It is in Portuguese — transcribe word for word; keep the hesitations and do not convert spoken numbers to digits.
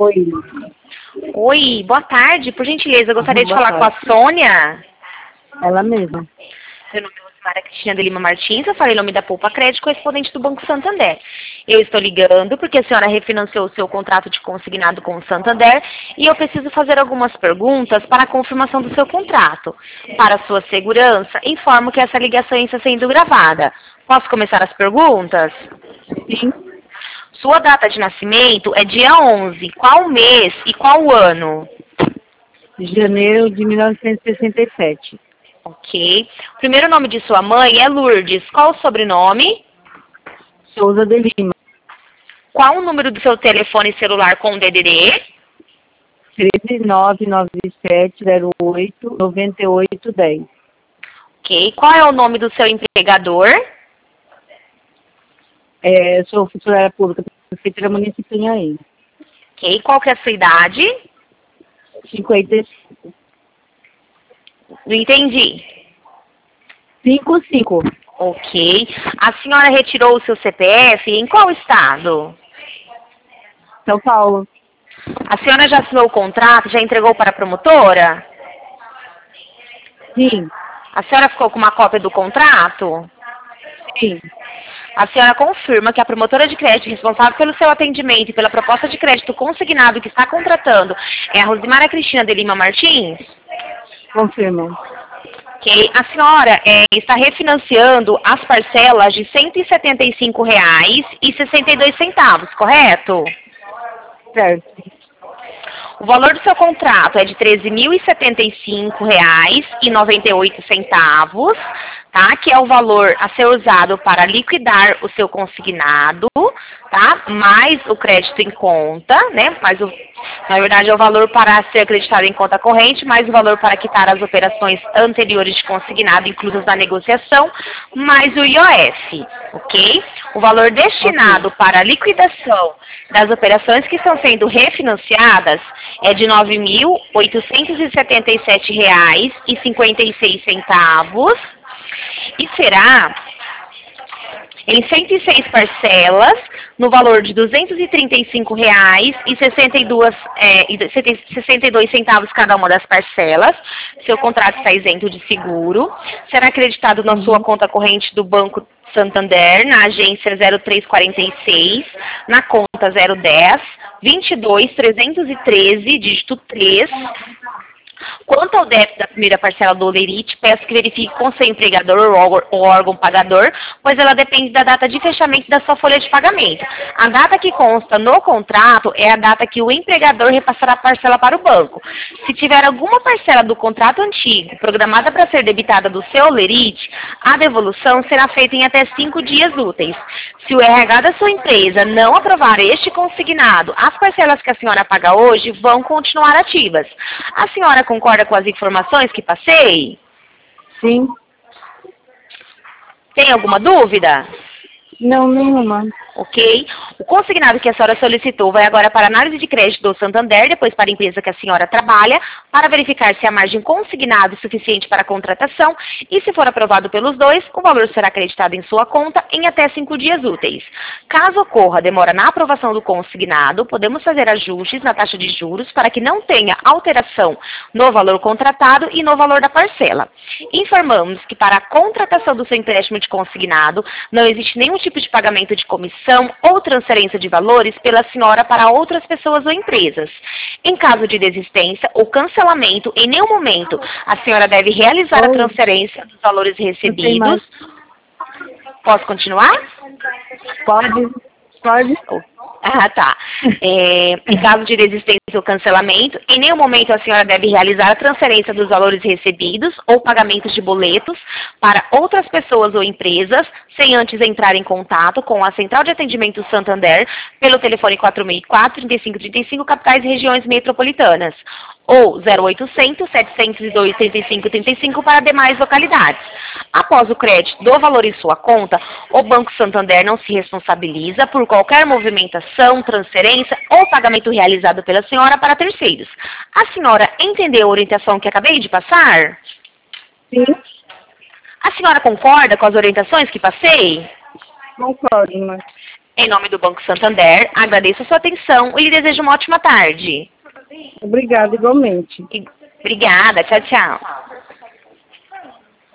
Oi. Oi, boa tarde. Por gentileza, eu gostaria de Boa falar tarde. com a Sônia. Ela mesma. Meu nome é Rosimara Cristina de Lima Martins, eu falei em nome da Poupa Crédito, correspondente do Banco Santander. Eu estou ligando porque a senhora refinanciou o seu contrato de consignado com o Santander e eu preciso fazer algumas perguntas para a confirmação do seu contrato. Para sua segurança, informo que essa ligação está sendo gravada. Posso começar as perguntas? Sim. Sua data de nascimento é dia onze. Qual mês e qual ano? Janeiro de mil novecentos e sessenta e sete. Ok. O primeiro nome de sua mãe é Lourdes. Qual o sobrenome? Souza de Lima. Qual o número do seu telefone celular com o D D D? treze nove nove sete zero oito nove oito um zero. Ok. Qual é o nome do seu empregador? É, sou funcionária pública da Prefeitura Municipal de Pinhaém. Ok. Qual que é a sua idade? cinquenta e cinco. Não entendi. cinquenta e cinco. Ok. A senhora retirou o seu C P F em qual estado? São Paulo. A senhora já assinou o contrato? Já entregou para a promotora? Sim. A senhora ficou com uma cópia do contrato? Sim. A senhora confirma que a promotora de crédito responsável pelo seu atendimento e pela proposta de crédito consignado que está contratando é a Rosimara Cristina de Lima Martins? Confirmo. Ok. A senhora é, está refinanciando as parcelas de cento e setenta e cinco reais e sessenta e dois centavos, correto? Certo. O valor do seu contrato é de treze mil e setenta e cinco reais e noventa e oito centavos, tá? Que é o valor a ser usado para liquidar o seu consignado, tá? Mais o crédito em conta, né? Mais o, na verdade é o valor para ser acreditado em conta corrente, mais o valor para quitar as operações anteriores de consignado inclusas na negociação, mais o I O F, ok? O valor destinado Ok. para a liquidação das operações que estão sendo refinanciadas é de nove mil oitocentos e setenta e sete reais e cinquenta e seis centavos e será em cento e seis parcelas no valor de duzentos e trinta e cinco reais e sessenta e dois, é, e sessenta e dois centavos cada uma das parcelas. Seu contrato está isento de seguro. Será acreditado na sua conta corrente do Banco Santander, na agência zero três quarenta e seis, na conta zero dez, vinte e dois, trezentos e treze, dígito três. Quanto ao débito da primeira parcela do Olerite, peço que verifique com seu empregador ou órgão pagador, pois ela depende da data de fechamento da sua folha de pagamento. A data que consta no contrato é a data que o empregador repassará a parcela para o banco. Se tiver alguma parcela do contrato antigo programada para ser debitada do seu Olerite, a devolução será feita em até cinco dias úteis. Se o R H da sua empresa não aprovar este consignado, as parcelas que a senhora paga hoje vão continuar ativas. A senhora concorda com as informações que passei? Sim. Tem alguma dúvida? Não, nenhuma. Ok? O consignado que a senhora solicitou vai agora para a análise de crédito do Santander, depois para a empresa que a senhora trabalha, para verificar se a margem consignada é suficiente para a contratação e, se for aprovado pelos dois, o valor será acreditado em sua conta em até cinco dias úteis. Caso ocorra demora na aprovação do consignado, podemos fazer ajustes na taxa de juros para que não tenha alteração no valor contratado e no valor da parcela. Informamos que para a contratação do seu empréstimo de consignado, não existe nenhum tipo de pagamento de comissão ou transferência de valores pela senhora para outras pessoas ou empresas. Em caso de desistência ou cancelamento, em nenhum momento a senhora deve realizar a Oi. transferência dos valores Não tem recebidos. mais. Posso continuar? Pode. Pode. Ah, tá. É, em caso de desistência ou cancelamento, em nenhum momento a senhora deve realizar a transferência dos valores recebidos ou pagamentos de boletos para outras pessoas ou empresas, sem antes entrar em contato com a Central de Atendimento Santander pelo telefone quatro seis quatro, trinta e cinco trinta e cinco, capitais e regiões metropolitanas, ou zero oitocentos, setecentos e dois, trinta e cinco trinta e cinco para demais localidades. Após o crédito do valor em sua conta, o Banco Santander não se responsabiliza por qualquer movimentação, transferência ou pagamento realizado pela senhora para terceiros. A senhora entendeu a orientação que acabei de passar? Sim. A senhora concorda com as orientações que passei? Concordo, mas... Em nome do Banco Santander, agradeço a sua atenção e lhe desejo uma ótima tarde. Obrigada, igualmente. E- Obrigada, tchau, tchau.